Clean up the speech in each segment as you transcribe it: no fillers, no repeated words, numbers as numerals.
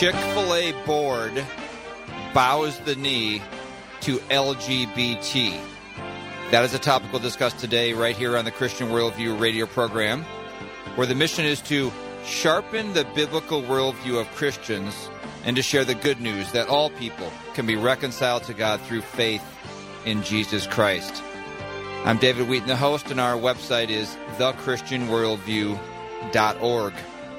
Chick-fil-A board bows the knee to LGBT. That is a topic we'll discuss today right here on the Christian Worldview radio program, where the mission is to sharpen the biblical worldview of Christians and to share the good news that all people can be reconciled to God through faith in Jesus Christ. I'm David Wheaton, the host, and our website is thechristianworldview.org.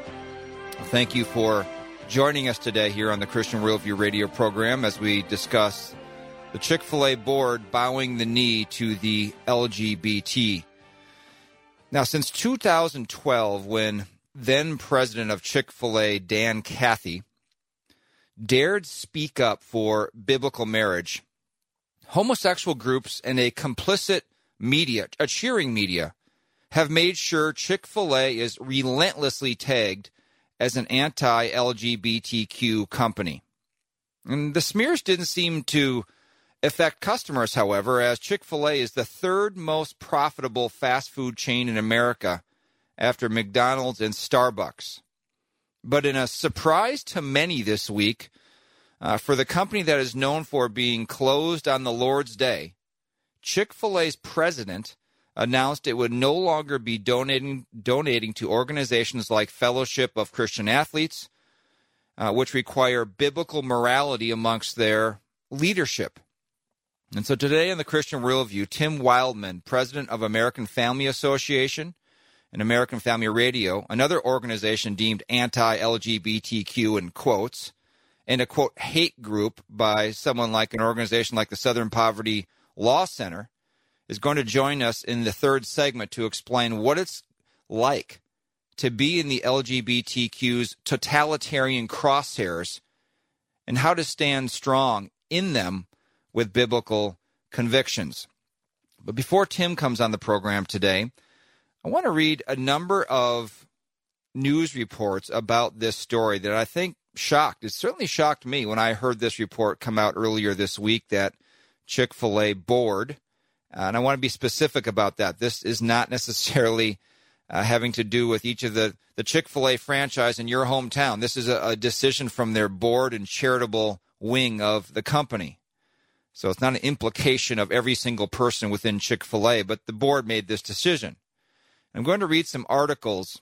Thank you for joining us today here on the Christian Worldview radio program as we discuss the Chick-fil-A board bowing the knee to the LGBT. Now, since 2012, when then president of Chick-fil-A, Dan Cathy, dared speak up for biblical marriage, homosexual groups and a complicit media, a cheering media, have made sure Chick-fil-A is relentlessly tagged as an anti-LGBTQ company. And the smears didn't seem to affect customers, however, as Chick-fil-A is the third most profitable fast food chain in America after McDonald's and Starbucks. But in a surprise to many this week, for the company that is known for being closed on the Lord's Day, Chick-fil-A's president announced it would no longer be donating to organizations like Fellowship of Christian Athletes, which require biblical morality amongst their leadership. And so today in the Christian Worldview, Tim Wildman, president of American Family Association and American Family Radio, another organization deemed anti-LGBTQ in quotes, and a, quote, hate group by someone like an organization like the Southern Poverty Law Center, is going to join us in the third segment to explain what it's like to be in the LGBTQ's totalitarian crosshairs and how to stand strong in them with biblical convictions. But before Tim comes on the program today, I want to read a number of news reports about this story that I think shocked. It certainly shocked me when I heard this report come out earlier this week that Chick-fil-A board, and I want to be specific about that. This is not necessarily having to do with each of the Chick-fil-A franchise in your hometown. This is a decision from their board and charitable wing of the company. So it's not an implication of every single person within Chick-fil-A, but the board made this decision. I'm going to read some articles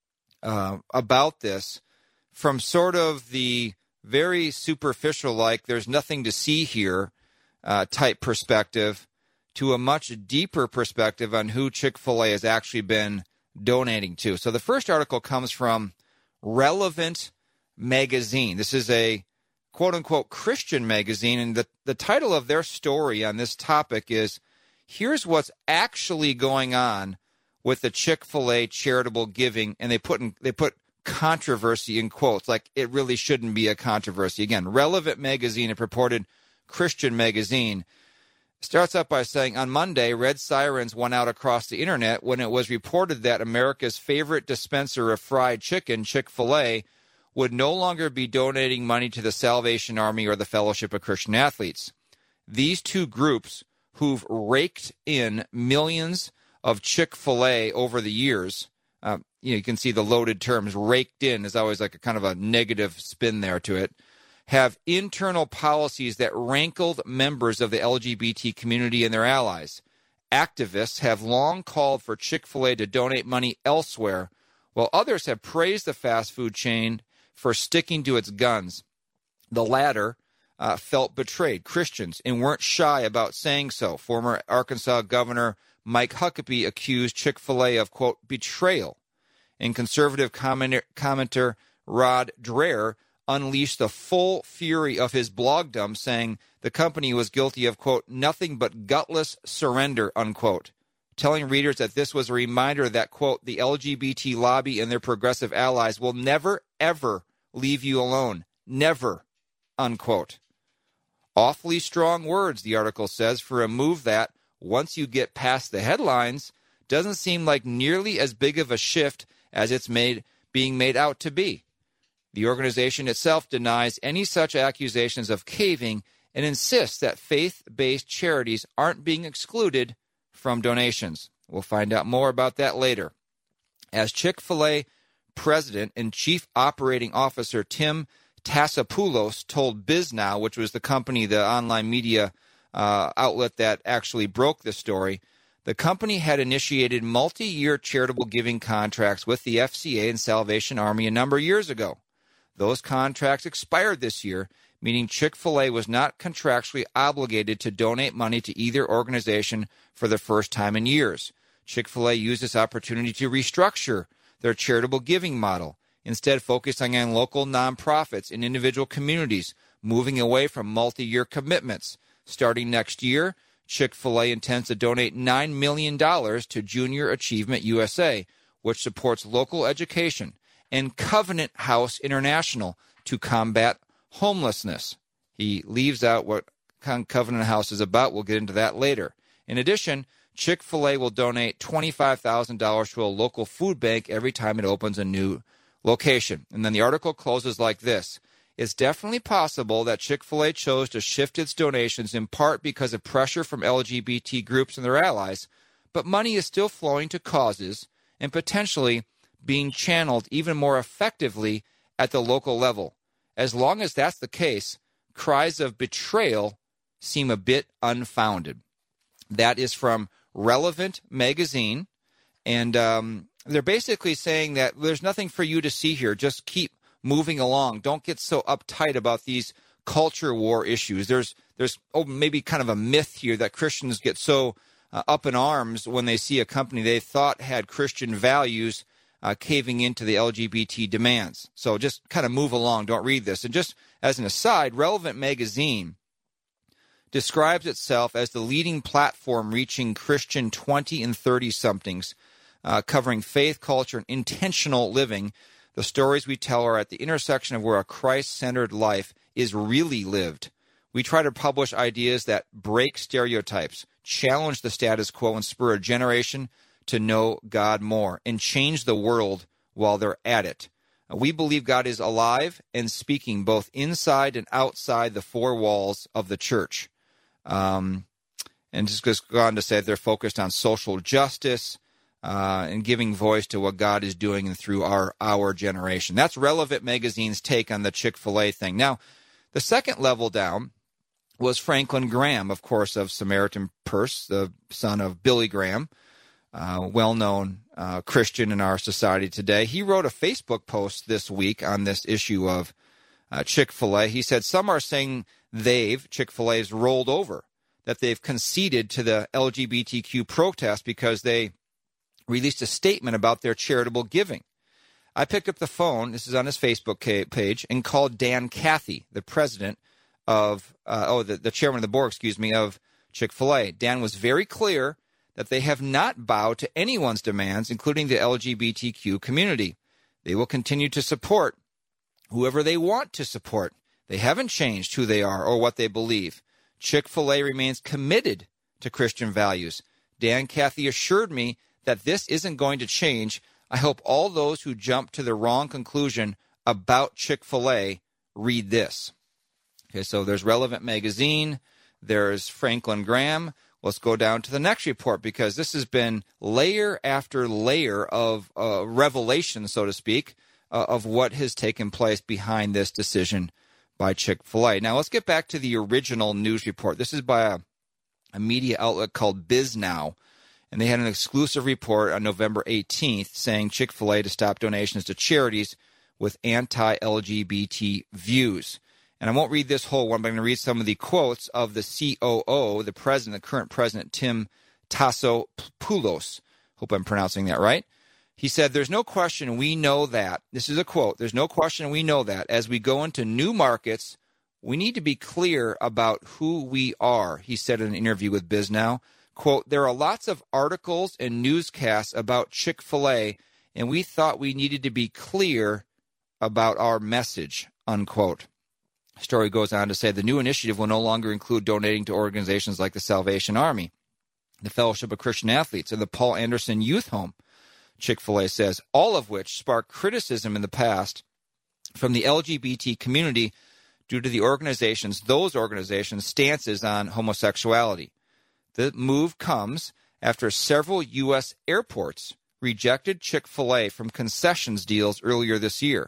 about this from sort of the very superficial, like there's nothing to see here type perspective, to a much deeper perspective on who Chick-fil-A has actually been donating to. So the first article comes from Relevant Magazine. This is a quote-unquote Christian magazine, and the title of their story on this topic is, Here's What's Actually Going On with the Chick-fil-A Charitable Giving, and they put controversy in quotes, like it really shouldn't be a controversy. Again, Relevant Magazine, a purported Christian magazine, starts out by saying, on Monday, red sirens went out across the internet when it was reported that America's favorite dispenser of fried chicken, Chick-fil-A, would no longer be donating money to the Salvation Army or the Fellowship of Christian Athletes. These two groups, who've raked in millions of Chick-fil-A over the years, you can see the loaded terms. Raked in is always like a kind of a negative spin there to it, have internal policies that rankled members of the LGBT community and their allies. Activists have long called for Chick-fil-A to donate money elsewhere, while others have praised the fast food chain for sticking to its guns. The latter felt betrayed, Christians, and weren't shy about saying so. Former Arkansas Governor Mike Huckabee accused Chick-fil-A of, quote, betrayal. And conservative commenter Rod Dreher unleashed the full fury of his blogdom, saying the company was guilty of, quote, nothing but gutless surrender, unquote, telling readers that this was a reminder that, quote, the LGBT lobby and their progressive allies will never, ever leave you alone. Never, unquote. Awfully strong words, the article says, for a move that, once you get past the headlines, doesn't seem like nearly as big of a shift as it's being made out to be. The organization itself denies any such accusations of caving and insists that faith-based charities aren't being excluded from donations. We'll find out more about that later. As Chick-fil-A President and Chief Operating Officer Tim Tassopoulos told BizNow, which was the company, the online media outlet that actually broke the story, the company had initiated multi-year charitable giving contracts with the FCA and Salvation Army a number of years ago. Those contracts expired this year, meaning Chick-fil-A was not contractually obligated to donate money to either organization for the first time in years. Chick-fil-A used this opportunity to restructure their charitable giving model, instead focusing on local nonprofits in individual communities, moving away from multi-year commitments. Starting next year, Chick-fil-A intends to donate $9 million to Junior Achievement USA, which supports local education, and Covenant House International to combat homelessness. He leaves out what Covenant House is about. We'll get into that later. In addition, Chick-fil-A will donate $25,000 to a local food bank every time it opens a new location. And then the article closes like this. It's definitely possible that Chick-fil-A chose to shift its donations in part because of pressure from LGBT groups and their allies, but money is still flowing to causes and potentially being channeled even more effectively at the local level. As long as that's the case, cries of betrayal seem a bit unfounded. That is from Relevant Magazine, and they're basically saying that there's nothing for you to see here. Just keep moving along. Don't get so uptight about these culture war issues. There's maybe kind of a myth here that Christians get so up in arms when they see a company they thought had Christian values caving into the LGBT demands. So just kind of move along. Don't read this. And just as an aside, Relevant Magazine describes itself as the leading platform reaching Christian 20 and 30-somethings, covering faith, culture, and intentional living. The stories we tell are at the intersection of where a Christ-centered life is really lived. We try to publish ideas that break stereotypes, challenge the status quo, and spur a generation to know God more and change the world while they're at it. We believe God is alive and speaking both inside and outside the four walls of the church. And just go on to say that they're focused on social justice and giving voice to what God is doing through our generation. That's Relevant Magazine's take on the Chick-fil-A thing. Now, the second level down was Franklin Graham, of course, of Samaritan Purse, the son of Billy Graham, well-known Christian in our society today. He wrote a Facebook post this week on this issue of Chick-fil-A. He said, some are saying Chick-fil-A's rolled over, that they've conceded to the LGBTQ protest because they released a statement about their charitable giving. I picked up the phone, this is on his Facebook page, and called Dan Cathy, the president of, the chairman of the board, of Chick-fil-A. Dan was very clear that they have not bowed to anyone's demands, including the LGBTQ community. They will continue to support whoever they want to support. They haven't changed who they are or what they believe. Chick-fil-A remains committed to Christian values. Dan Cathy assured me that this isn't going to change. I hope all those who jump to the wrong conclusion about Chick-fil-A read this. Okay, so there's Relevant Magazine. There's Franklin Graham. Let's go down to the next report, because this has been layer after layer of revelation, so to speak, of what has taken place behind this decision by Chick-fil-A. Now, let's get back to the original news report. This is by a media outlet called BizNow, and they had an exclusive report on November 18th saying Chick-fil-A to stop donations to charities with anti-LGBT views. And I won't read this whole one, but I'm going to read some of the quotes of the COO, the president, the current president, Tim Tassopoulos. Hope I'm pronouncing that right. He said, there's no question we know that. This is a quote. There's no question we know that as we go into new markets, we need to be clear about who we are, he said in an interview with BizNow. Quote, there are lots of articles and newscasts about Chick-fil-A, and we thought we needed to be clear about our message, unquote. The story goes on to say the new initiative will no longer include donating to organizations like the Salvation Army, the Fellowship of Christian Athletes, and the Paul Anderson Youth Home, Chick-fil-A says, all of which sparked criticism in the past from the LGBT community due to those organizations' stances on homosexuality. The move comes after several U.S. airports rejected Chick-fil-A from concessions deals earlier this year.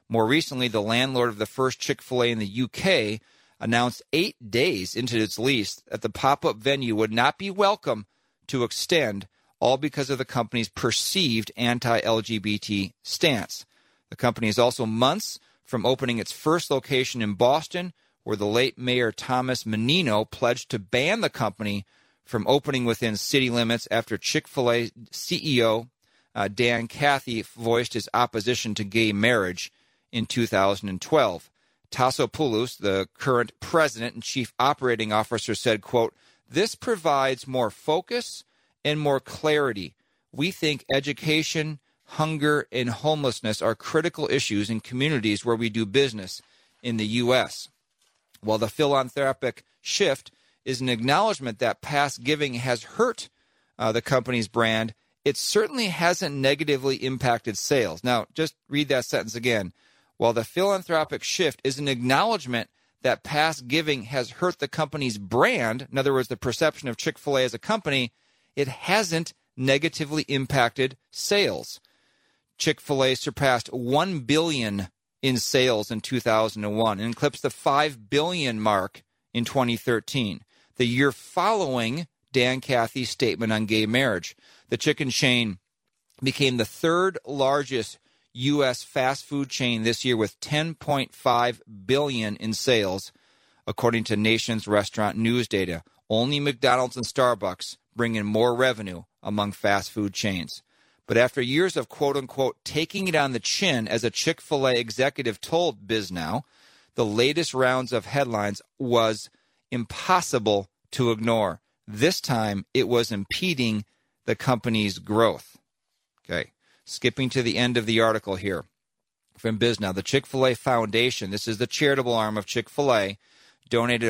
More recently, the landlord of the first Chick-fil-A in the UK announced 8 days into its lease that the pop-up venue would not be welcome to extend, all because of the company's perceived anti-LGBT stance. The company is also months from opening its first location in Boston, where the late Mayor Thomas Menino pledged to ban the company from opening within city limits after Chick-fil-A CEO Dan Cathy voiced his opposition to gay marriage in 2012. Tassopoulos, the current president and chief operating officer, said, quote, "This provides more focus and more clarity. We think education, hunger, and homelessness are critical issues in communities where we do business in the U.S. While the philanthropic shift is an acknowledgement that past giving has hurt the company's brand, it certainly hasn't negatively impacted sales." Now, just read that sentence again. While the philanthropic shift is an acknowledgement that past giving has hurt the company's brand, in other words, the perception of Chick-fil-A as a company, it hasn't negatively impacted sales. Chick-fil-A surpassed $1 billion in sales in 2001 and eclipsed the $5 billion mark in 2013, the year following Dan Cathy's statement on gay marriage. The chicken chain became the third largest U.S. fast food chain this year with $10.5 billion in sales, according to Nation's restaurant news data. Only McDonald's and Starbucks bring in more revenue among fast food chains. But after years of quote-unquote taking it on the chin, as a Chick-fil-A executive told BizNow, the latest rounds of headlines was impossible to ignore. This time, it was impeding the company's growth. Okay. Skipping to the end of the article here from BizNow, the Chick-fil-A Foundation, this is the charitable arm of Chick-fil-A, donated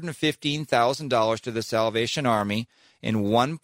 $115,000 to the Salvation Army and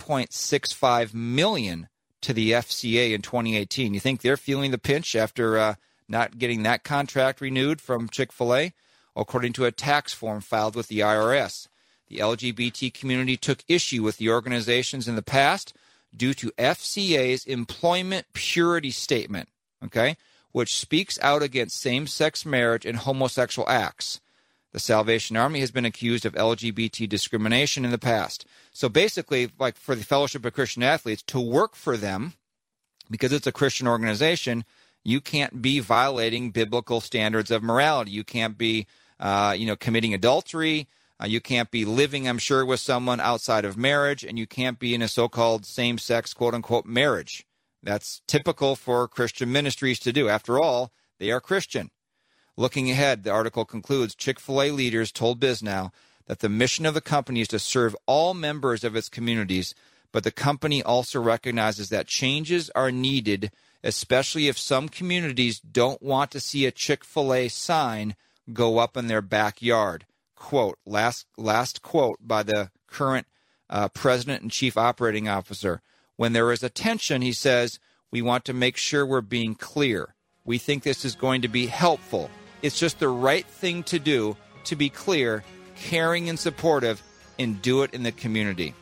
$1.65 million to the FCA in 2018. You think they're feeling the pinch after not getting that contract renewed from Chick-fil-A? According to a tax form filed with the IRS, the LGBT community took issue with the organizations in the past due to FCA's employment purity statement, okay, which speaks out against same-sex marriage and homosexual acts. The Salvation Army has been accused of LGBT discrimination in the past. So basically, like for the Fellowship of Christian Athletes, to work for them, because it's a Christian organization, you can't be violating biblical standards of morality. You can't be, committing adultery. You can't be living, I'm sure, with someone outside of marriage, and you can't be in a so-called same-sex, quote-unquote, marriage. That's typical for Christian ministries to do. After all, they are Christian. Looking ahead, the article concludes, Chick-fil-A leaders told BizNow that the mission of the company is to serve all members of its communities, but the company also recognizes that changes are needed, especially if some communities don't want to see a Chick-fil-A sign go up in their backyard. Quote, last quote by the current president and chief operating officer. When there is a tension, he says, we want to make sure we're being clear. We think this is going to be helpful. It's just the right thing to do, to be clear, caring and supportive, and do it in the community.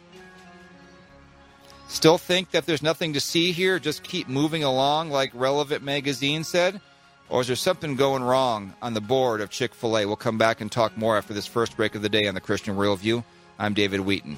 Still think that there's nothing to see here? Just keep moving along like Relevant Magazine said? Or is there something going wrong on the board of Chick-fil-A? We'll come back and talk more after this first break of the day on the Christian Worldview. I'm David Wheaton.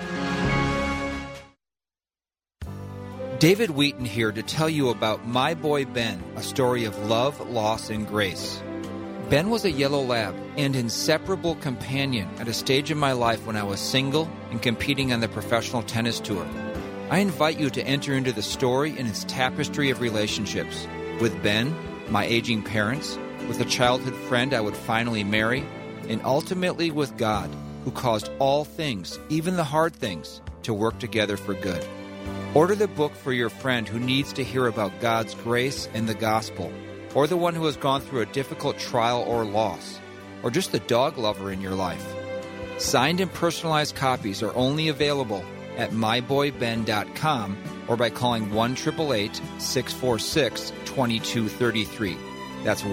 David Wheaton here to tell you about My Boy Ben, a story of love, loss, and grace. Ben was a yellow lab and inseparable companion at a stage in my life when I was single and competing on the professional tennis tour. I invite you to enter into the story and its tapestry of relationships with Ben, my aging parents, with a childhood friend I would finally marry, and ultimately with God, who caused all things, even the hard things, to work together for good. Order the book for your friend who needs to hear about God's grace and the gospel, or the one who has gone through a difficult trial or loss, or just the dog lover in your life. Signed and personalized copies are only available at myboyben.com or by calling 1-888-646-2233. That's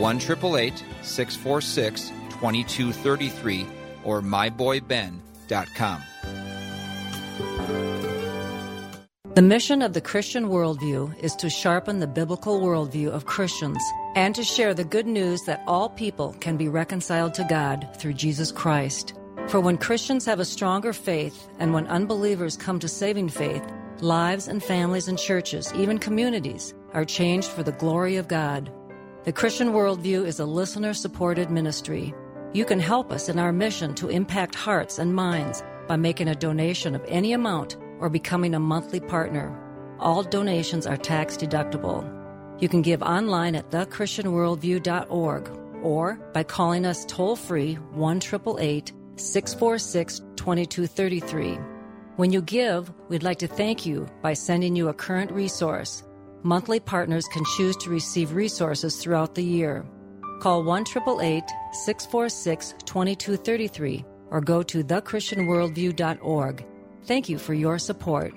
1-888-646-2233 or myboyben.com. The mission of the Christian Worldview is to sharpen the biblical worldview of Christians and to share the good news that all people can be reconciled to God through Jesus Christ. For when Christians have a stronger faith and when unbelievers come to saving faith, lives and families and churches, even communities, are changed for the glory of God. The Christian Worldview is a listener-supported ministry. You can help us in our mission to impact hearts and minds by making a donation of any amount or becoming a monthly partner. All donations are tax-deductible. You can give online at thechristianworldview.org or by calling us toll-free 1-888-646-2233. When you give, we'd like to thank you by sending you a current resource. Monthly partners can choose to receive resources throughout the year. Call 1-888-646-2233 or go to thechristianworldview.org. Thank you for your support.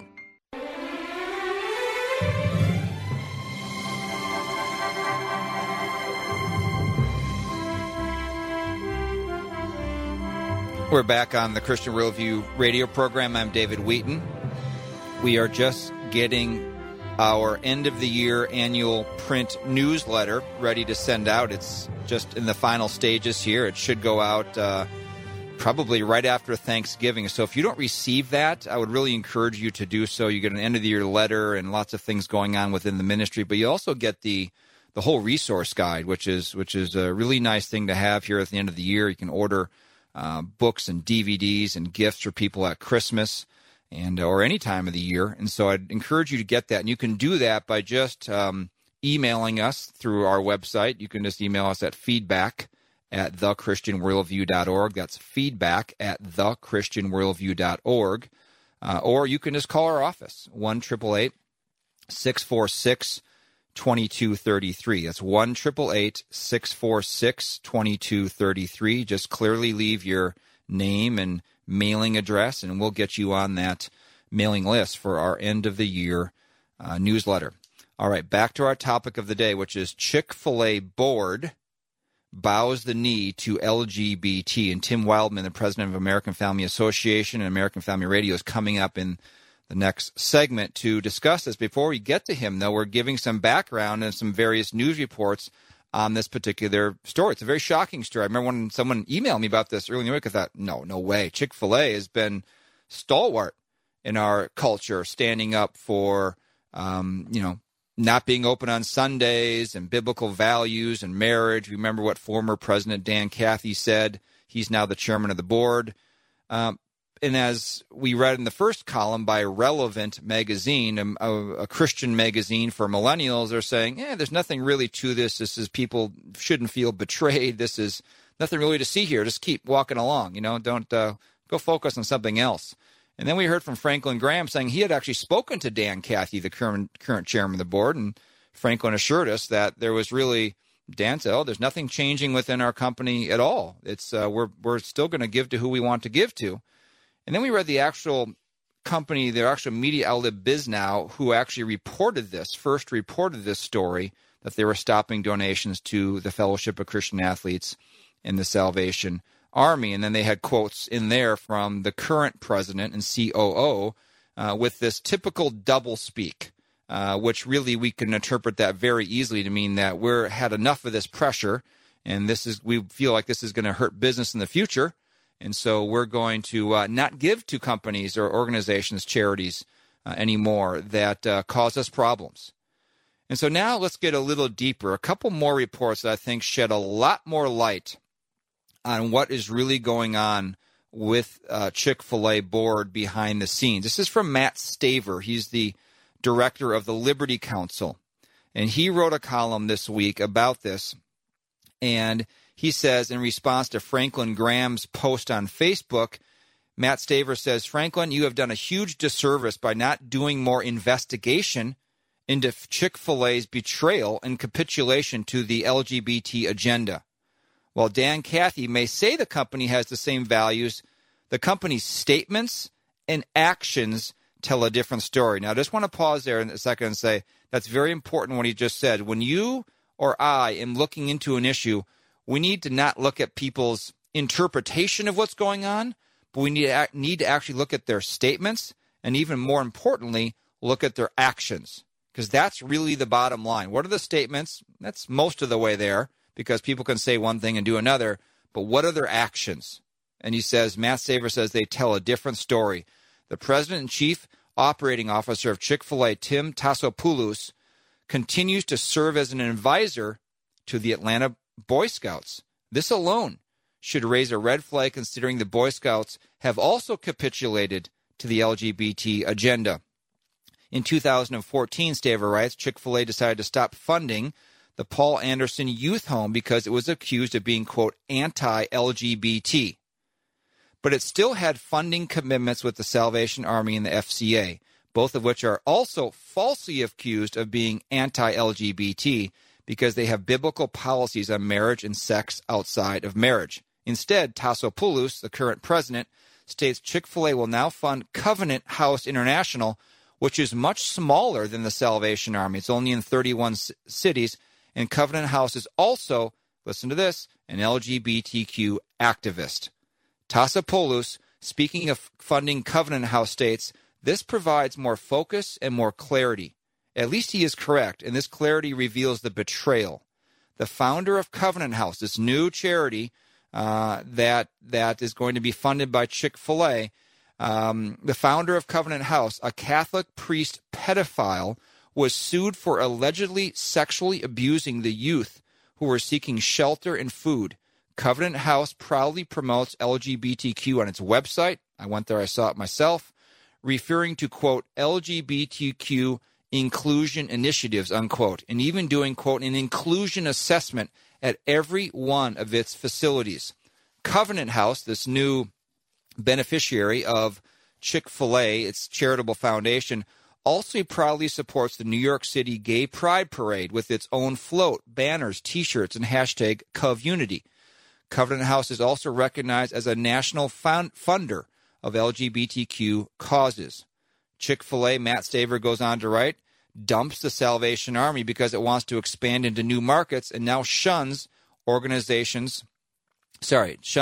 We're back on the Christian Worldview radio program. I'm David Wheaton. We are just getting our end-of-the-year annual print newsletter ready to send out. It's just in the final stages here. It should go out probably right after Thanksgiving. So if you don't receive that, I would really encourage you to do so. You get an end-of-the-year letter and lots of things going on within the ministry, but you also get the whole resource guide, which is a really nice thing to have here at the end of the year. You can order books and DVDs and gifts for people at Christmas and or any time of the year. And so I'd encourage you to get that. And you can do that by just emailing us through our website. You can just email us at feedback@thechristianworldview.org. That's feedback@thechristianworldview.org. Or you can just call our office, 1-888-646-2233. That's 1-888-646-2233. Just clearly leave your name and mailing address, and we'll get you on that mailing list for our end-of-the-year newsletter. All right, back to our topic of the day, which is Chick-fil-A board bows the knee to LGBT. And Tim Wildman, the president of American Family Association and American Family Radio, is coming up in the next segment to discuss this. Before we get to him, though, we're giving some background and some various news reports on this particular story. It's a very shocking story. I remember when someone emailed me about this early in the week, I thought, no way. Chick-fil-A has been stalwart in our culture, standing up for, not being open on Sundays and biblical values and marriage. Remember what former President Dan Cathy said. He's now the chairman of the board. And as we read in the first column by Relevant magazine, a Christian magazine for millennials, they're saying, there's nothing really to this. This is people shouldn't feel betrayed. This is nothing really to see here. Just keep walking along. Don't go focus on something else. And then we heard from Franklin Graham saying he had actually spoken to Dan Cathy, the current chairman of the board, and Franklin assured us that there was really, Dan said, there's nothing changing within our company at all. It's we're still going to give to who we want to give to. And then we read the actual company, their actual media outlet BizNow, who actually first reported this story, that they were stopping donations to the Fellowship of Christian Athletes and the Salvation Army. And then they had quotes in there from the current president and COO with this typical doublespeak, which really we can interpret that very easily to mean that we're had enough of this pressure, and we feel like this is going to hurt business in the future. And so we're going to not give to companies or organizations, charities anymore that cause us problems. And so now let's get a little deeper. A couple more reports that I think shed a lot more light on what is really going on with Chick-fil-A board behind the scenes. This is from Matt Staver. He's the director of the Liberty Council. And he wrote a column this week about this. And he says, in response to Franklin Graham's post on Facebook, Matt Staver says, Franklin, you have done a huge disservice by not doing more investigation into Chick-fil-A's betrayal and capitulation to the LGBT agenda. While Dan Cathy may say the company has the same values, the company's statements and actions tell a different story. Now, I just want to pause there in a second and say that's very important what he just said. When you or I am looking into an issue, we need to not look at people's interpretation of what's going on, but we need to actually look at their statements and, even more importantly, look at their actions, because that's really the bottom line. What are the statements? That's most of the way there, because people can say one thing and do another, but what are their actions? And he says, Matt Staver says they tell a different story. The president and chief operating officer of Chick-fil-A, Tim Tassopoulos, continues to serve as an advisor to the Atlanta Boy Scouts. This alone should raise a red flag, considering the Boy Scouts have also capitulated to the LGBT agenda. In 2014, Staver writes, Chick-fil-A decided to stop funding the Paul Anderson Youth Home because it was accused of being, quote, anti-LGBT. But it still had funding commitments with the Salvation Army and the FCA, both of which are also falsely accused of being anti-LGBT because they have biblical policies on marriage and sex outside of marriage. Instead, Tassopoulos, the current president, states Chick-fil-A will now fund Covenant House International, which is much smaller than the Salvation Army. It's only in 31 cities, and Covenant House is also, listen to this, an LGBTQ activist. Tassopoulos, speaking of funding Covenant House, states, this provides more focus and more clarity. At least he is correct, and this clarity reveals the betrayal. The founder of Covenant House, this new charity that is going to be funded by Chick-fil-A, the founder of Covenant House, a Catholic priest pedophile, was sued for allegedly sexually abusing the youth who were seeking shelter and food. Covenant House proudly promotes LGBTQ on its website. I went there, I saw it myself, referring to, quote, LGBTQ inclusion initiatives, unquote, and even doing, quote, an inclusion assessment at every one of its facilities. Covenant House, this new beneficiary of Chick-fil-A, its charitable foundation, also proudly supports the New York City Gay Pride Parade with its own float, banners, T-shirts, and hashtag CovUnity. Covenant House is also recognized as a national funder of LGBTQ causes. Chick-fil-A, Matt Staver goes on to write, dumps the Salvation Army because it wants to expand into new markets and now shuns organizations the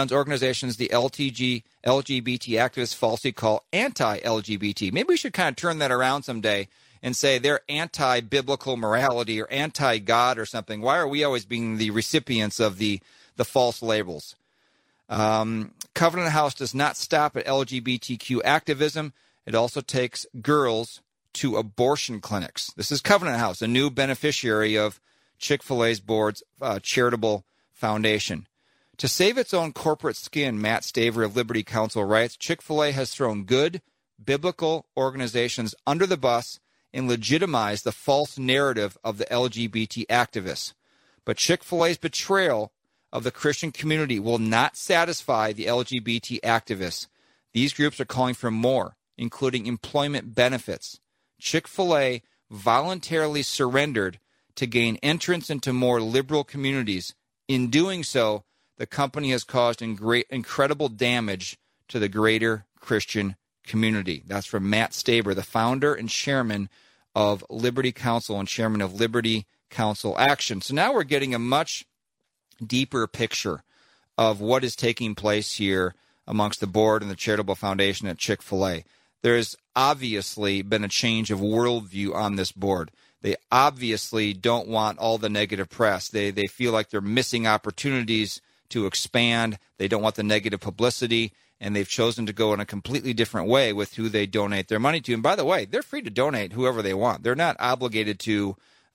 LGBT activists falsely call anti-LGBT. Maybe we should kind of turn that around someday and say they're anti-biblical morality or anti-God or something. Why are we always being the recipients of the false labels? Covenant House does not stop at LGBTQ activism. It also takes girls to abortion clinics. This is Covenant House, a new beneficiary of Chick-fil-A's board's charitable foundation. To save its own corporate skin, Matt Staver of Liberty Counsel writes, Chick-fil-A has thrown good biblical organizations under the bus and legitimized the false narrative of the LGBT activists. But Chick-fil-A's betrayal of the Christian community will not satisfy the LGBT activists. These groups are calling for more, including employment benefits. Chick-fil-A voluntarily surrendered to gain entrance into more liberal communities. In doing so, the company has caused incredible damage to the greater Christian community. That's from Matt Staver, the founder and chairman of Liberty Counsel and chairman of Liberty Counsel Action. So now we're getting a much deeper picture of what is taking place here amongst the board and the charitable foundation at Chick-fil-A. There's obviously been a change of worldview on this board. They obviously don't want all the negative press. They feel like they're missing opportunities to expand. They don't want the negative publicity, and they've chosen to go in a completely different way with who they donate their money to. And by the way, they're free to donate whoever they want. They're not obligated to,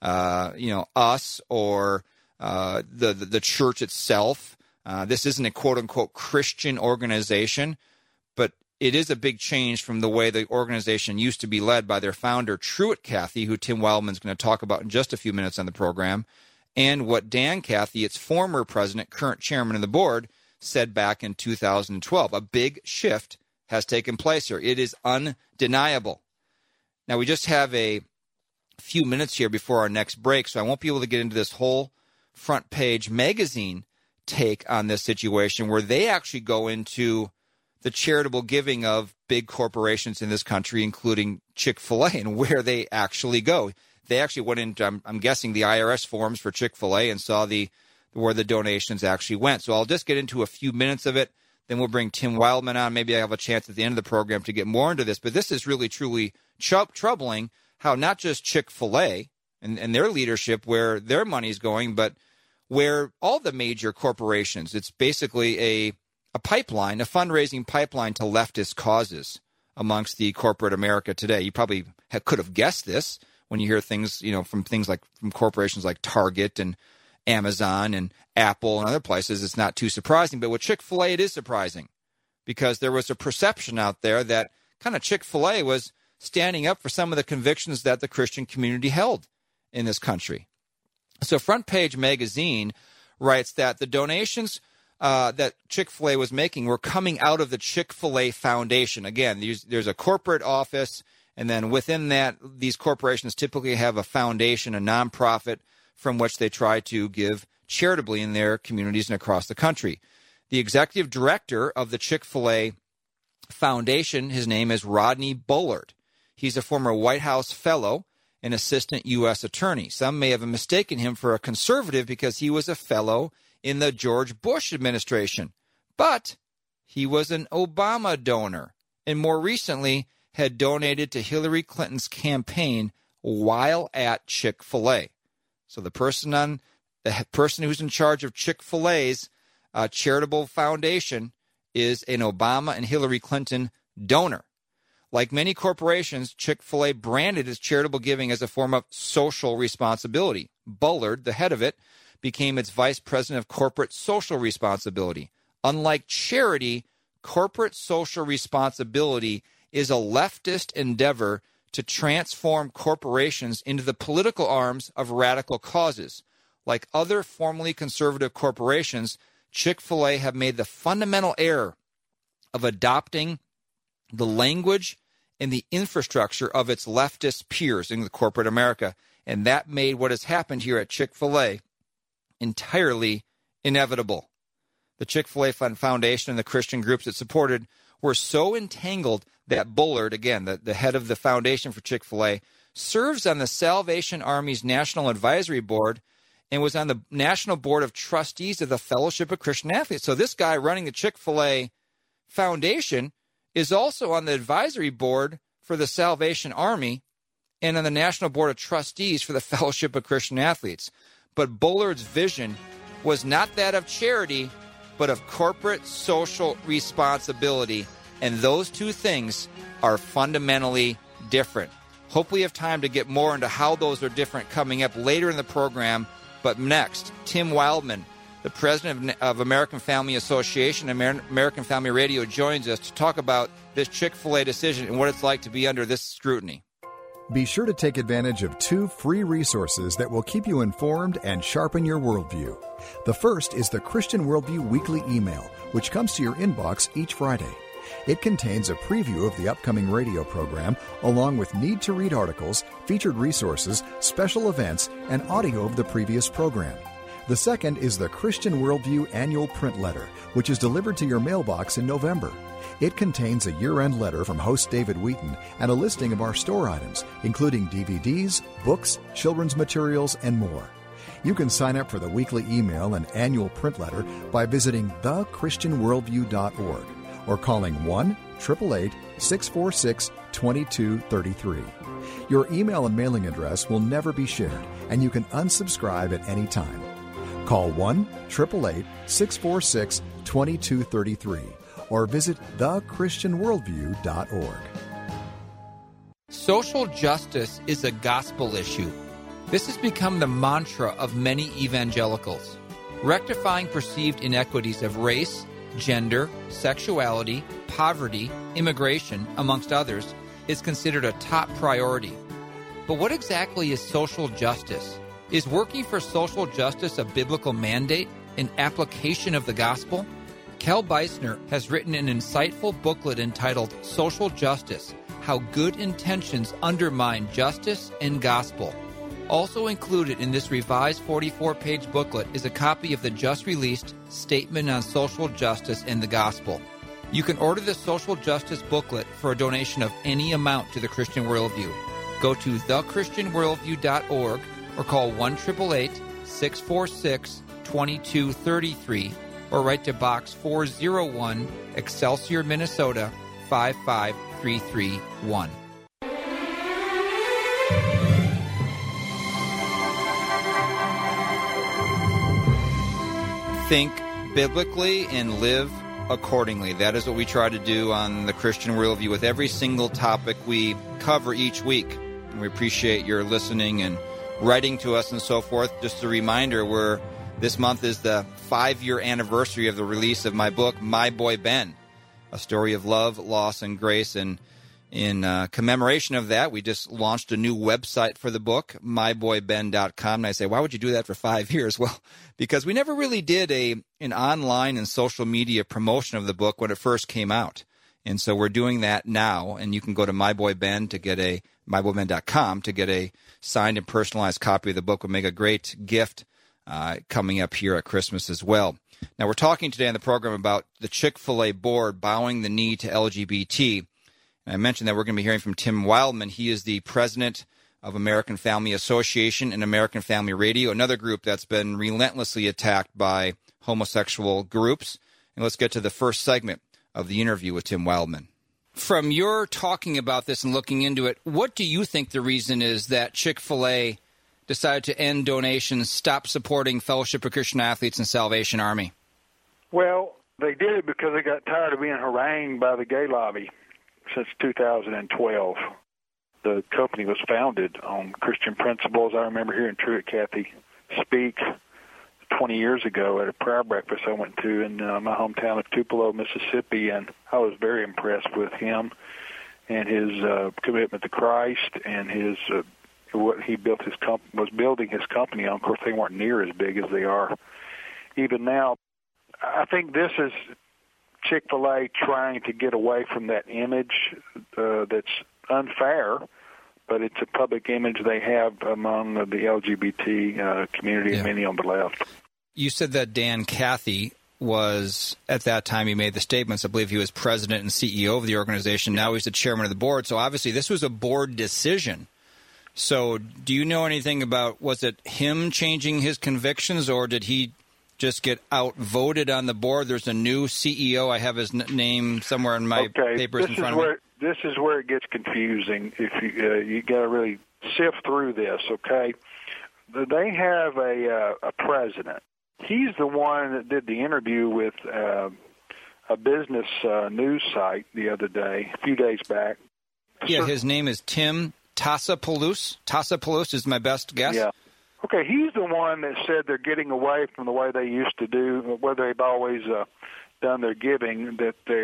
us or the church itself. This isn't a quote-unquote Christian organization, but it is a big change from the way the organization used to be led by their founder, Truett Cathy, who Tim Wildman's going to talk about in just a few minutes on the program, and what Dan Cathy, its former president, current chairman of the board, said back in 2012. A big shift has taken place here. It is undeniable. Now, we just have a few minutes here before our next break, so I won't be able to get into this whole front page magazine take on this situation where they actually go into the charitable giving of big corporations in this country, including Chick-fil-A, and where they actually go. They actually went into, I'm guessing, the IRS forms for Chick-fil-A and saw where the donations actually went. So I'll just get into a few minutes of it. Then we'll bring Tim Wildman on. Maybe I have a chance at the end of the program to get more into this. But this is really, truly troubling how not just Chick-fil-A and their leadership, where their money's going, but where all the major corporations, it's basically a pipeline, a fundraising pipeline to leftist causes amongst the corporate America today. You probably could have guessed this when you hear things, from corporations like Target and Amazon and Apple and other places. It's not too surprising. But with Chick-fil-A, it is surprising because there was a perception out there that kind of Chick-fil-A was standing up for some of the convictions that the Christian community held in this country. So Front Page Magazine writes that the donations that Chick-fil-A was making were coming out of the Chick-fil-A Foundation. Again, there's a corporate office, and then within that, these corporations typically have a foundation, a nonprofit, from which they try to give charitably in their communities and across the country. The executive director of the Chick-fil-A Foundation, his name is Rodney Bullard. He's a former White House fellow and assistant U.S. attorney. Some may have mistaken him for a conservative because he was a fellow in the George Bush administration. But he was an Obama donor and more recently had donated to Hillary Clinton's campaign while at Chick-fil-A. So the person who's in charge of Chick-fil-A's charitable foundation is an Obama and Hillary Clinton donor. Like many corporations, Chick-fil-A branded its charitable giving as a form of social responsibility. Bullard, the head of it, became its vice president of corporate social responsibility. Unlike charity, corporate social responsibility is a leftist endeavor to transform corporations into the political arms of radical causes. Like other formerly conservative corporations, Chick-fil-A have made the fundamental error of adopting the language and the infrastructure of its leftist peers in the corporate America. And that made what has happened here at Chick-fil-A entirely inevitable. The Chick-fil-A Foundation and the Christian groups it supported were so entangled that Bullard, again, the head of the foundation for Chick-fil-A, serves on the Salvation Army's National Advisory Board and was on the National Board of Trustees of the Fellowship of Christian Athletes. So this guy running the Chick-fil-A Foundation is also on the advisory board for the Salvation Army and on the National Board of Trustees for the Fellowship of Christian Athletes. But Bullard's vision was not that of charity, but of corporate social responsibility. And those two things are fundamentally different. Hope we have time to get more into how those are different coming up later in the program. But next, Tim Wildman, the president of American Family Association and American Family Radio, joins us to talk about this Chick-fil-A decision and what it's like to be under this scrutiny. Be sure to take advantage of 2 free resources that will keep you informed and sharpen your worldview. The first is the Christian Worldview Weekly Email, which comes to your inbox each Friday. It contains a preview of the upcoming radio program, along with need-to-read articles, featured resources, special events, and audio of the previous program. The second is the Christian Worldview Annual Print Letter, which is delivered to your mailbox in November. It contains a year-end letter from host David Wheaton and a listing of our store items, including DVDs, books, children's materials, and more. You can sign up for the weekly email and annual print letter by visiting thechristianworldview.org or calling 1-888-646-2233. Your email and mailing address will never be shared, and you can unsubscribe at any time. Call 1-888-646-2233 or visit thechristianworldview.org. Social justice is a gospel issue. This has become the mantra of many evangelicals. Rectifying perceived inequities of race, gender, sexuality, poverty, immigration, amongst others, is considered a top priority. But what exactly is social justice? Is working for social justice a biblical mandate, an application of the gospel? Kel Beisner has written an insightful booklet entitled Social Justice, How Good Intentions Undermine Justice and Gospel. Also included in this revised 44-page booklet is a copy of the just-released Statement on Social Justice and the Gospel. You can order the Social Justice booklet for a donation of any amount to the Christian Worldview. Go to thechristianworldview.org or call 1-888-646-2233 or write to Box 401, Excelsior, Minnesota, 55331. think biblically and live accordingly. That is what we try to do on the Christian Worldview with every single topic we cover each week. And we appreciate your listening and writing to us and so forth. Just a reminder, this month is the 5-year anniversary of the release of my book, My Boy Ben, a story of love, loss, and grace. And in commemoration of that, we just launched a new website for the book, myboyben.com. And I say, why would you do that for 5 years? Well, because we never really did an online and social media promotion of the book when it first came out. And so we're doing that now. And you can go to myboyben to get myboyben.com to get a signed and personalized copy of the book. Will make a great gift coming up here at Christmas as well. Now, we're talking today on the program about the Chick-fil-A board bowing the knee to LGBT. And I mentioned that we're going to be hearing from Tim Wildmon. He is the president of American Family Association and American Family Radio, another group that's been relentlessly attacked by homosexual groups. And let's get to the first segment of the interview with Tim Wildmon. From your talking about this and looking into it, what do you think the reason is that Chick-fil-A decided to end donations, stop supporting Fellowship of Christian Athletes and Salvation Army? Well, they did it because they got tired of being harangued by the gay lobby. Since 2012, the company was founded on Christian principles. I remember hearing Truett Cathy speak 20 years ago at a prayer breakfast I went to in my hometown of Tupelo, Mississippi, and I was very impressed with him and his commitment to Christ and his what he was building his company on. Of course, they weren't near as big as they are even now. I think this is Chick-fil-A trying to get away from that image that's unfair, but it's a public image they have among the LGBT community and many on the left. You said that Dan Cathy was, at that time he made the statements, I believe he was president and CEO of the organization. Now he's the chairman of the board. So obviously this was a board decision. So do you know anything about, was it him changing his convictions, or did he just get outvoted on the board? There's a new CEO. I have his name somewhere in my papers in front of me. This is where it gets confusing. If you got to really sift through this, okay? They have a president. He's the one that did the interview with a business news site the other day, a few days back. Yeah, his name is Tim Tassapoulos. Tassapoulos is my best guess. Yeah. Okay, he's the one that said they're getting away from the way they used to do, where they've always done their giving.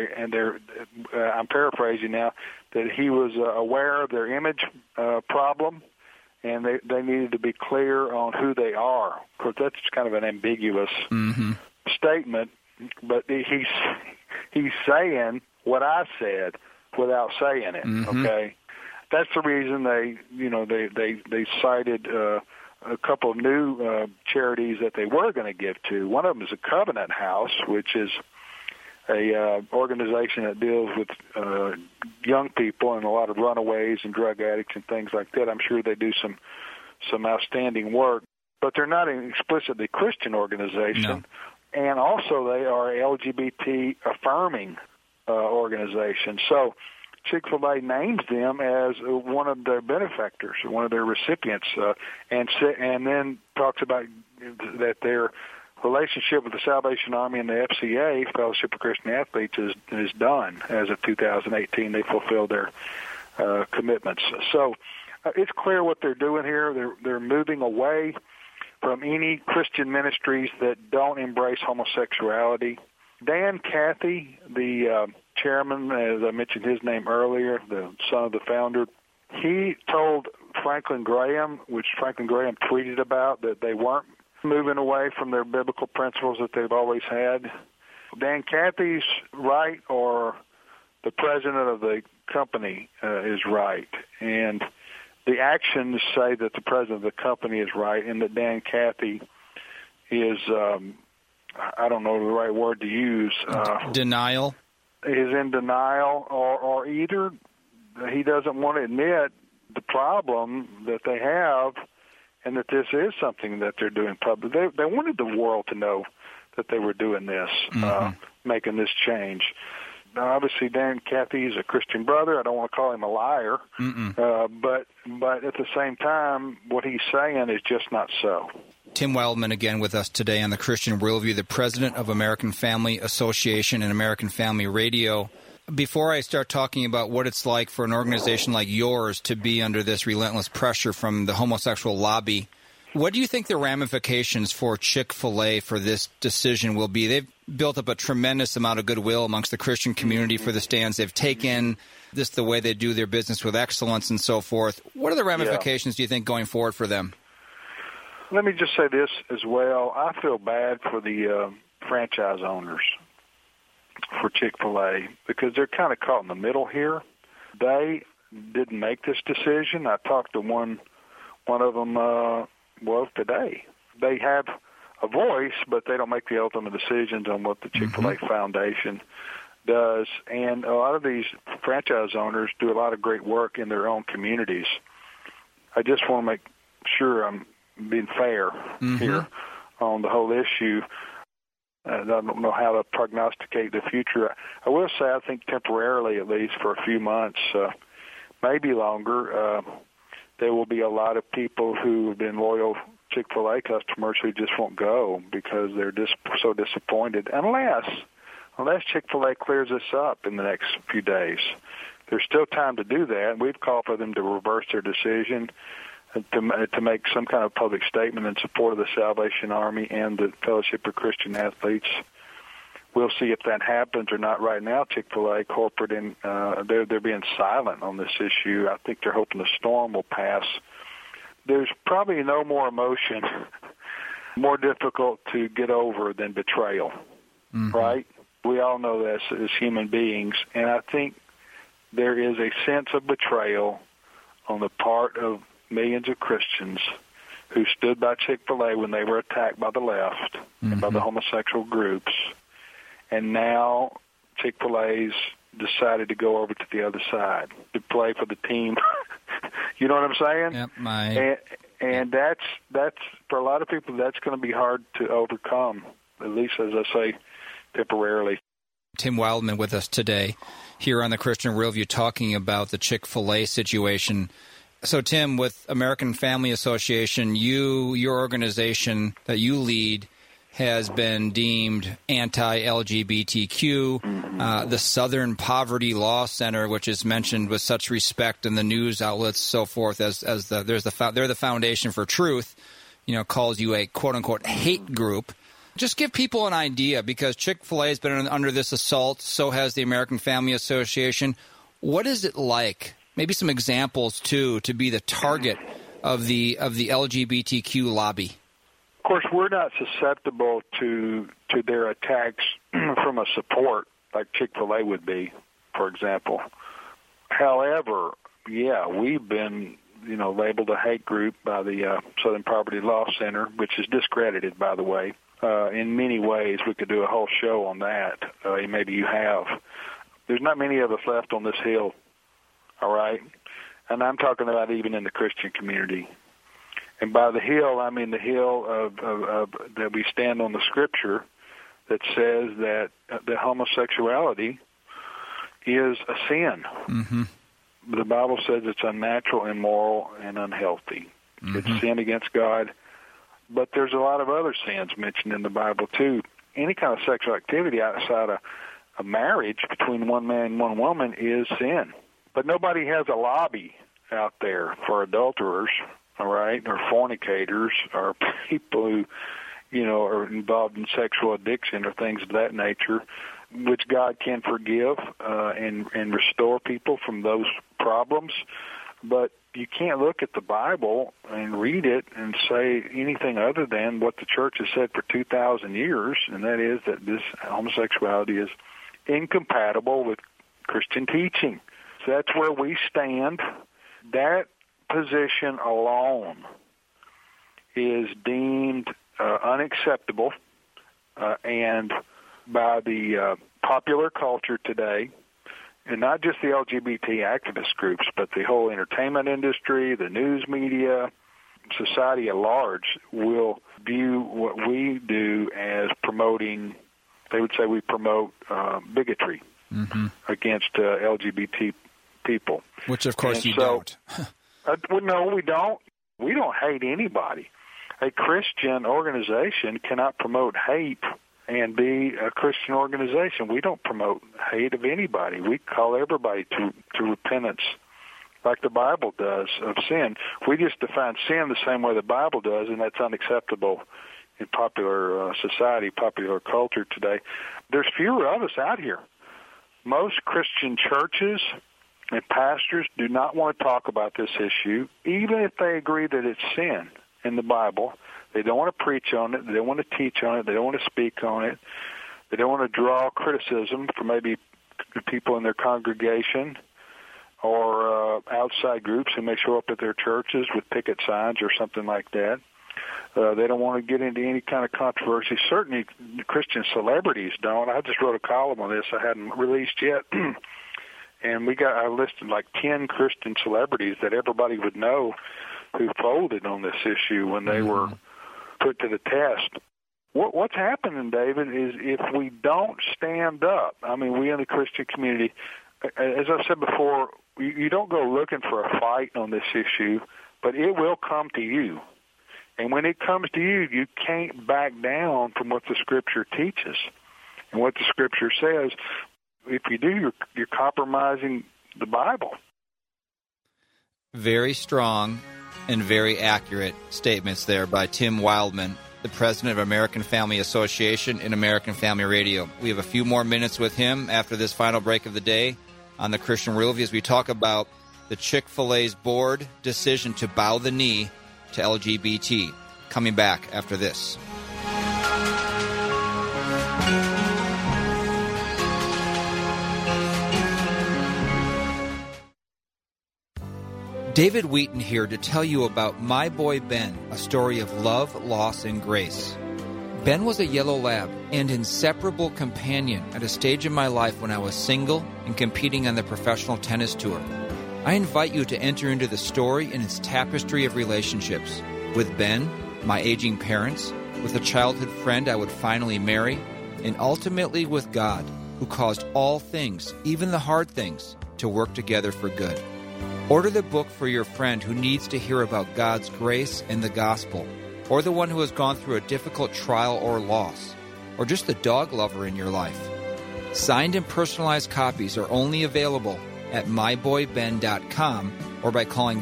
I'm paraphrasing now, that he was aware of their image problem, and they needed to be clear on who they are. Of course, that's kind of an ambiguous statement, but he's saying what I said without saying it. Okay, that's the reason they cited a couple of new charities that they were going to give to. One of them is a Covenant House, which is a organization that deals with young people and a lot of runaways and drug addicts and things like that. I'm sure they do some outstanding work, but they're not an explicitly Christian organization. No. And also they are LGBT affirming organization. So Chick-fil-A names them as one of their benefactors, one of their recipients, and then talks about that their relationship with the Salvation Army and the FCA, Fellowship of Christian Athletes, is done as of 2018. They fulfilled their commitments. So it's clear what they're doing here. They're moving away from any Christian ministries that don't embrace homosexuality. Dan Cathy, the chairman, as I mentioned his name earlier, the son of the founder, he told Franklin Graham, which Franklin Graham tweeted about, that they weren't moving away from their biblical principles that they've always had. Dan Cathy's right, or the president of the company is right. And the actions say that the president of the company is right, and that Dan Cathy is, I don't know the right word to use. Denial? Is in denial, or either he doesn't want to admit the problem that they have, and that this is something that they're doing public. They wanted the world to know that they were doing this, making this change. Now, obviously, Dan Cathy is a Christian brother. I don't want to call him a liar, but at the same time, what he's saying is just not so. Tim Wildman again with us today on the Christian Worldview, the president of American Family Association and American Family Radio. Before I start talking about what it's like for an organization like yours to be under this relentless pressure from the homosexual lobby, what do you think the ramifications for Chick-fil-A for this decision will be? They've built up a tremendous amount of goodwill amongst the Christian community for the stands they've taken, this the way they do their business with excellence and so forth. What are the ramifications, do you think, going forward for them? Let me just say this as well. I feel bad for the franchise owners for Chick-fil-A because they're kind of caught in the middle here. They didn't make this decision. I talked to one of them today. They have a voice, but they don't make the ultimate decisions on what the Chick-fil-A Foundation does. And a lot of these franchise owners do a lot of great work in their own communities. I just want to make sure I'm being fair here on the whole issue. I don't know how to prognosticate the future. I will say I think temporarily, at least for a few months, maybe longer, there will be a lot of people who have been loyal Chick-fil-A customers who just won't go because they're just so disappointed, unless Chick-fil-A clears this up in the next few days. There's still time to do that, and we've called for them to reverse their decision to make some kind of public statement in support of the Salvation Army and the Fellowship of Christian Athletes. We'll see if that happens or not. Right now, Chick-fil-A corporate, they're being silent on this issue. I think they're hoping the storm will pass. There's probably no more emotion, more difficult to get over than betrayal, right? We all know this as human beings, and I think there is a sense of betrayal on the part of millions of Christians who stood by Chick-fil-A when they were attacked by the left and by the homosexual groups. And now Chick-fil-A's decided to go over to the other side to play for the team. You know what I'm saying? Yep, and that's for a lot of people, that's going to be hard to overcome, at least, as I say, temporarily. Tim Wildman with us today here on the Christian Worldview talking about the Chick-fil-A situation. So, Tim, with American Family Association, your organization that you lead has been deemed anti-LGBTQ. The Southern Poverty Law Center, which is mentioned with such respect in the news outlets, so forth, they're the Foundation for Truth, calls you a quote-unquote hate group. Just give people an idea, because Chick-fil-A has been under this assault, so has the American Family Association. What is it like? Maybe some examples, too, to be the target of the LGBTQ lobby. Of course, we're not susceptible to their attacks from a support like Chick-fil-A would be, for example. However, we've been, labeled a hate group by the Southern Poverty Law Center, which is discredited, by the way. In many ways, we could do a whole show on that. Maybe you have. There's not many of us left on this hill. All right? And I'm talking about even in the Christian community. And by the hill, I mean the hill of that we stand on the Scripture that says that homosexuality is a sin. The Bible says it's unnatural, immoral, and unhealthy. It's sin against God. But there's a lot of other sins mentioned in the Bible, too. Any kind of sexual activity outside of a marriage between one man and one woman is sin. But nobody has a lobby out there for adulterers, all right, or fornicators, or people who, are involved in sexual addiction or things of that nature, which God can forgive and restore people from those problems. But you can't look at the Bible and read it and say anything other than what the church has said for 2,000 years, and that is that this homosexuality is incompatible with Christian teaching. So that's where we stand. That position alone is deemed unacceptable, and by the popular culture today, and not just the LGBT activist groups, but the whole entertainment industry, the news media, society at large will view what we do as promoting, they would say we promote bigotry against LGBT people. Which, of course, you don't. No, we don't. We don't hate anybody. a Christian organization cannot promote hate and be a Christian organization. We don't promote hate of anybody. We call everybody to repentance, like the Bible does, of sin. We just define sin the same way the Bible does, and that's unacceptable in popular society, popular culture today. There's fewer of us out here. Most Christian churches and pastors do not want to talk about this issue, even if they agree that it's sin in the Bible. They don't want to preach on it. They don't want to teach on it. They don't want to speak on it. They don't want to draw criticism from maybe people in their congregation or outside groups who may show up at their churches with picket signs or something like that. They don't want to get into any kind of controversy. Certainly, Christian celebrities don't. I just wrote a column on this. I hadn't released yet. And I listed like 10 Christian celebrities that everybody would know who folded on this issue when they were put to the test. What's happening, David, is if we don't stand up, I mean, we in the Christian community, as I said before, you don't go looking for a fight on this issue, but it will come to you. And when it comes to you, you can't back down from what the Scripture teaches. And what the Scripture says, if you do, you're compromising the Bible. Very strong and very accurate statements there by Tim Wildman, the president of American Family Association and American Family Radio. We have a few more minutes with him after this final break of the day on the Christian Worldview as we talk about the Chick-fil-A's board decision to bow the knee to LGBT. Coming back after this. David Wheaton here to tell you about My Boy Ben, a story of love, loss, and grace. Ben was a yellow lab and inseparable companion at a stage in my life when I was single and competing on the professional tennis tour. I invite you to enter into the story and its tapestry of relationships with Ben, my aging parents, with a childhood friend I would finally marry, and ultimately with God, who caused all things, even the hard things, to work together for good. Order the book for your friend who needs to hear about God's grace and the gospel, or the one who has gone through a difficult trial or loss, or just the dog lover in your life. Signed and personalized copies are only available at myboyben.com or by calling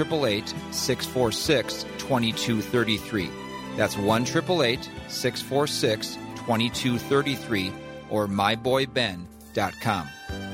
1-888-646-2233. That's 1-888-646-2233 or myboyben.com.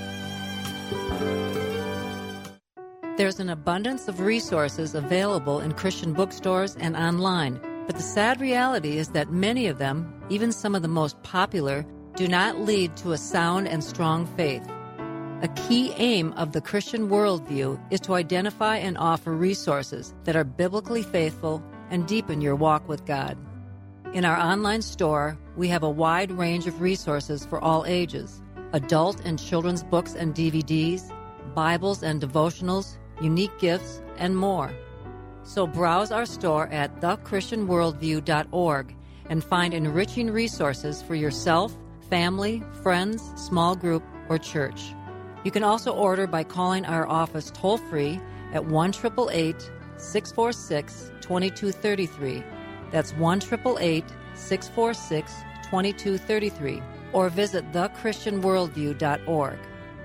There's an abundance of resources available in Christian bookstores and online, but the sad reality is that many of them, even some of the most popular, do not lead to a sound and strong faith. A key aim of the Christian worldview is to identify and offer resources that are biblically faithful and deepen your walk with God. In our online store, we have a wide range of resources for all ages: adult and children's books and DVDs, Bibles and devotionals, unique gifts, and more. So browse our store at thechristianworldview.org and find enriching resources for yourself, family, friends, small group, or church. You can also order by calling our office toll-free at 1-888-646-2233. That's 1-888-646-2233. Or visit thechristianworldview.org.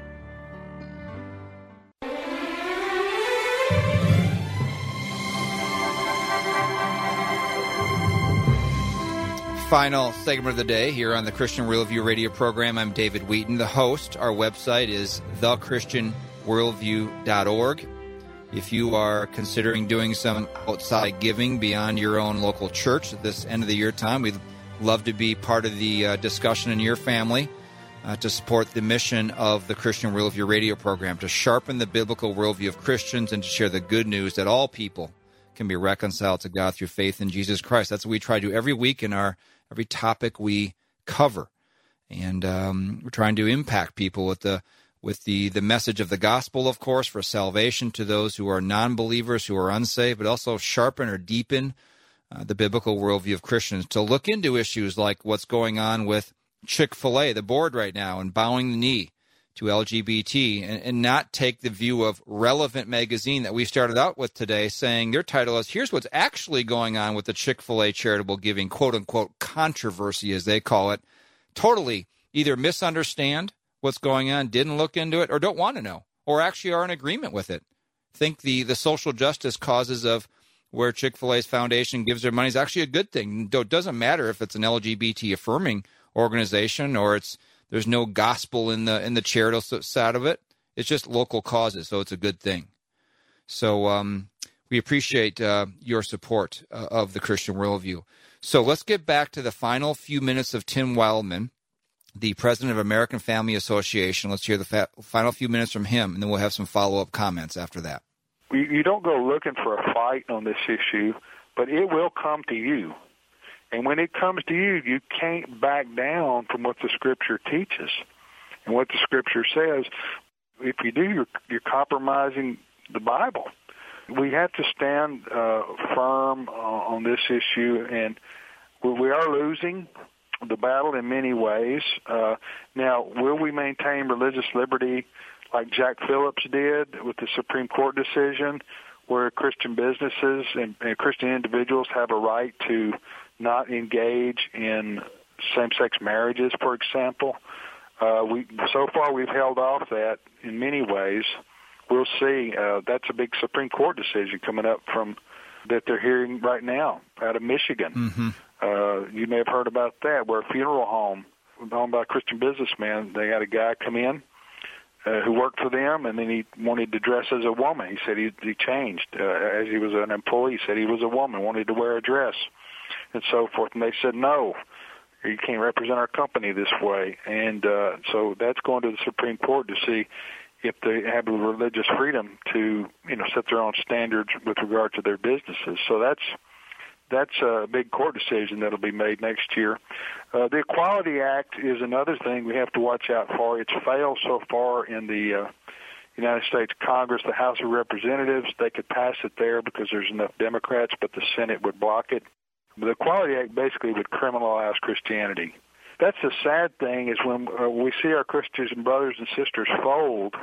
Final segment of the day here on the Christian Worldview radio program. I'm David Wheaton, the host. Our website is thechristianworldview.org. If you are considering doing some outside giving beyond your own local church at this end of the year time, we'd love to be part of the discussion in your family to support the mission of the Christian Worldview radio program, to sharpen the biblical worldview of Christians and to share the good news that all people can be reconciled to God through faith in Jesus Christ. That's what we try to do every week in every topic we cover. And we're trying to impact people with the message of the gospel, of course, for salvation to those who are non-believers, who are unsaved, but also sharpen or deepen the biblical worldview of Christians, to look into issues like what's going on with Chick-fil-A, the board right now, and bowing the knee to LGBT and not take the view of Relevant Magazine that we started out with today, saying their title is, here's what's actually going on with the Chick-fil-A charitable giving, quote-unquote, controversy, as they call it. Totally either misunderstand what's going on, didn't look into it, or don't want to know, or actually are in agreement with it. Think the social justice causes of where Chick-fil-A's foundation gives their money is actually a good thing. It doesn't matter if it's an LGBT-affirming organization or there's no gospel in the charitable side of it. It's just local causes, so it's a good thing. So we appreciate your support of the Christian Worldview. So let's get back to the final few minutes of Tim Wildmon, the president of American Family Association. Let's hear the final few minutes from him, and then we'll have some follow-up comments after that. You don't go looking for a fight on this issue, but it will come to you. And when it comes to you, you can't back down from what the Scripture teaches. And what the Scripture says, if you do, you're compromising the Bible. We have to stand firm on this issue, and we are losing the battle in many ways. Now, will we maintain religious liberty like Jack Phillips did with the Supreme Court decision, where Christian businesses and Christian individuals have a right to not engage in same-sex marriages, for example? So far we've held off that in many ways. We'll see. That's a big Supreme Court decision coming up that they're hearing right now out of Michigan. Mm-hmm. You may have heard about that, where a funeral home owned by a Christian businessman, they had a guy come in who worked for them, and then he wanted to dress as a woman. He said he changed. As he was an employee, he said he was a woman, wanted to wear a dress, and so forth. And they said, no, you can't represent our company this way. And so that's going to the Supreme Court to see if they have the religious freedom to, set their own standards with regard to their businesses. So that's a big court decision that'll be made next year. The Equality Act is another thing we have to watch out for. It's failed so far in the United States Congress, the House of Representatives. They could pass it there because there's enough Democrats, but the Senate would block it. The Equality Act basically would criminalize Christianity. That's the sad thing, is when we see our Christian brothers and sisters fold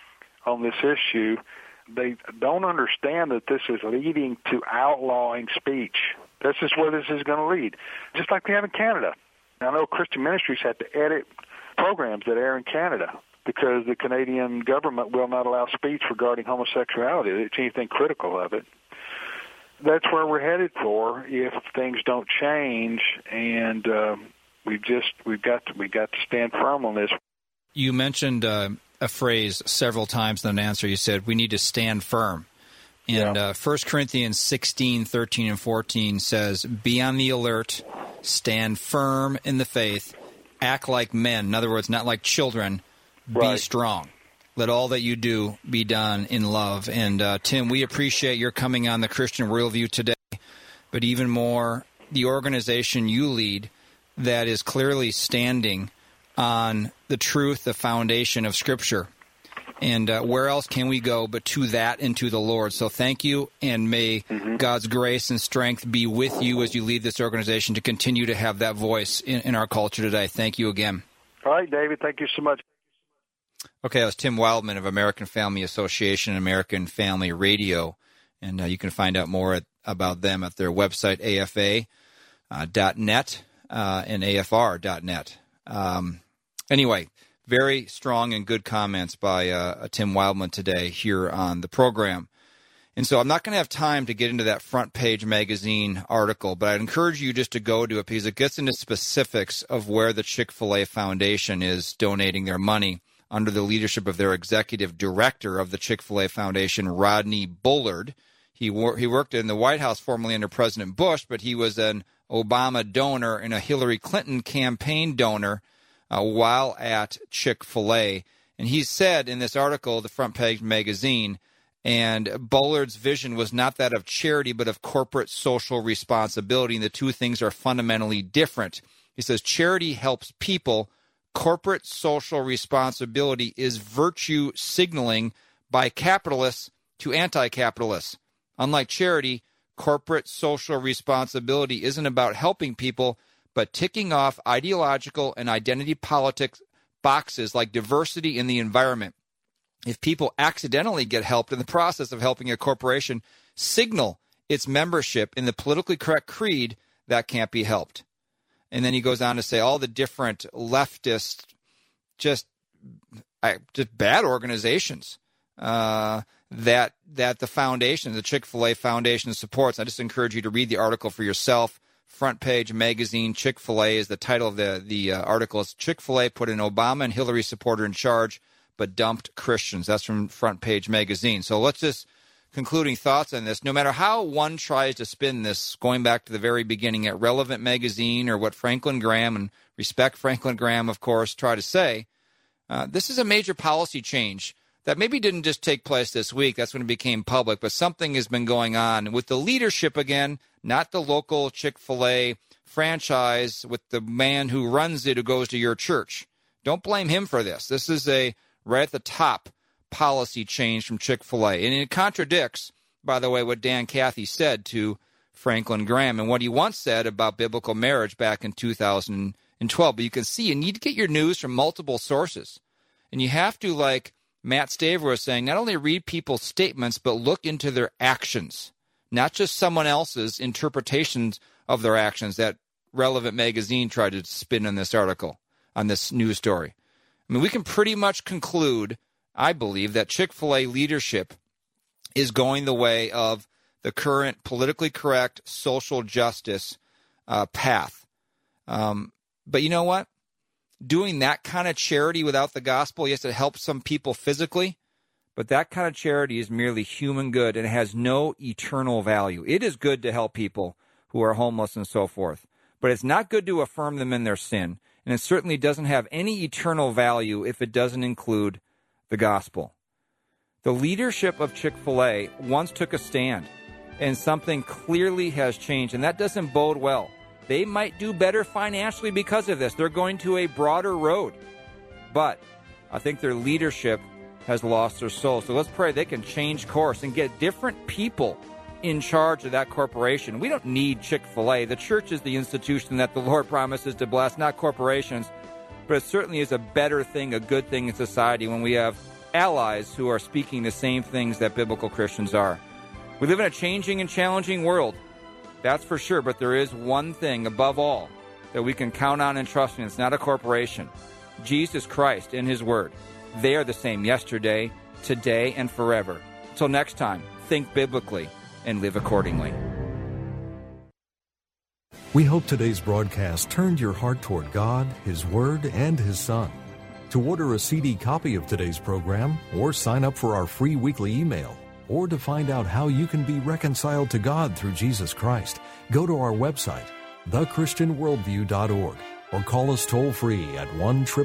on this issue, they don't understand that this is leading to outlawing speech. This is where this is going to lead, just like we have in Canada. I know Christian ministries have to edit programs that air in Canada because the Canadian government will not allow speech regarding homosexuality. It's anything critical of it. That's where we're headed for if things don't change, and we've got to stand firm on this. You mentioned a phrase several times in an answer. You said we need to stand firm. And 1 Corinthians 16, 13, and 14 says, be on the alert, stand firm in the faith, act like men. In other words, not like children. Be strong. Let all that you do be done in love. And Tim, we appreciate your coming on the Christian Worldview today, but even more, the organization you lead that is clearly standing on the truth, the foundation of Scripture. And where else can we go but to that and to the Lord? So thank you, and may God's grace and strength be with you as you lead this organization to continue to have that voice in our culture today. Thank you again. All right, David. Thank you so much. Okay, that was Tim Wildmon of American Family Association and American Family Radio. And you can find out more about them at their website, afa.net and afr.net. Anyway, very strong and good comments by Tim Wildmon today here on the program. And so I'm not going to have time to get into that front page magazine article, but I'd encourage you just to go to it because it gets into specifics of where the Chick-fil-A Foundation is donating their money under the leadership of their executive director of the Chick-fil-A Foundation, Rodney Bullard. He worked in the White House formerly under President Bush, but he was an Obama donor and a Hillary Clinton campaign donor while at Chick-fil-A. And he said in this article, the front page magazine, and Bullard's vision was not that of charity, but of corporate social responsibility. And the two things are fundamentally different. He says charity helps people. Corporate social responsibility is virtue signaling by capitalists to anti-capitalists. Unlike charity, corporate social responsibility isn't about helping people, but ticking off ideological and identity politics boxes like diversity in the environment. If people accidentally get helped in the process of helping a corporation signal its membership in the politically correct creed, that can't be helped. And then he goes on to say all the different leftist, just bad organizations that the foundation, the Chick-fil-A Foundation, supports. I just encourage you to read the article for yourself. Front Page Magazine, Chick-fil-A is the title of the article. It's Chick-fil-A put an Obama and Hillary supporter in charge, but dumped Christians. That's from Front Page Magazine. So let's just concluding thoughts on this. No matter how one tries to spin this, going back to the very beginning at Relevant Magazine or what Franklin Graham, and respect Franklin Graham, of course, try to say, this is a major policy change that maybe didn't just take place this week. That's when it became public, but something has been going on with the leadership again, not the local Chick-fil-A franchise with the man who runs it who goes to your church. Don't blame him for this. This is a right at the top policy change from Chick-fil-A. And it contradicts, by the way, what Dan Cathy said to Franklin Graham and what he once said about biblical marriage back in 2012. But you can see you need to get your news from multiple sources. And you have to, like Matt Staver was saying, not only read people's statements, but look into their actions, not just someone else's interpretations of their actions that Relevant Magazine tried to spin in this article, on this news story. I mean, we can pretty much conclude, I believe, that Chick-fil-A leadership is going the way of the current politically correct social justice path. But you know what? Doing that kind of charity without the gospel, yes, it helps some people physically, but that kind of charity is merely human good and it has no eternal value. It is good to help people who are homeless and so forth, but it's not good to affirm them in their sin, and it certainly doesn't have any eternal value if it doesn't include the gospel. The leadership of Chick-fil-A once took a stand, and something clearly has changed, and that doesn't bode well. They might do better financially because of this. They're going to a broader road. But I think their leadership has lost their soul. So let's pray they can change course and get different people in charge of that corporation. We don't need Chick-fil-A. The church is the institution that the Lord promises to bless, not corporations. But it certainly is a better thing, a good thing in society when we have allies who are speaking the same things that biblical Christians are. We live in a changing and challenging world. That's for sure, but there is one thing above all that we can count on and trust in. It's not a corporation. Jesus Christ and His Word. They are the same yesterday, today, and forever. Until next time, think biblically and live accordingly. We hope today's broadcast turned your heart toward God, His Word, and His Son. To order a CD copy of today's program or sign up for our free weekly email, or to find out how you can be reconciled to God through Jesus Christ, go to our website, thechristianworldview.org, or call us toll-free at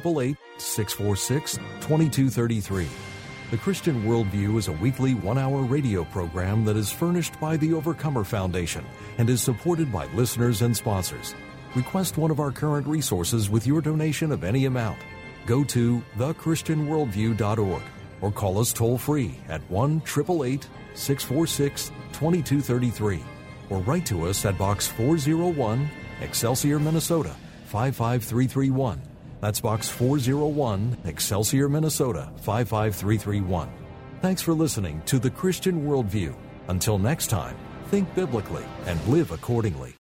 1-888-646-2233. The Christian Worldview is a weekly one-hour radio program that is furnished by the Overcomer Foundation and is supported by listeners and sponsors. Request one of our current resources with your donation of any amount. Go to thechristianworldview.org. or call us toll-free at 1-888-646-2233, or write to us at Box 401, Excelsior, Minnesota, 55331. That's Box 401, Excelsior, Minnesota, 55331. Thanks for listening to The Christian Worldview. Until next time, think biblically and live accordingly.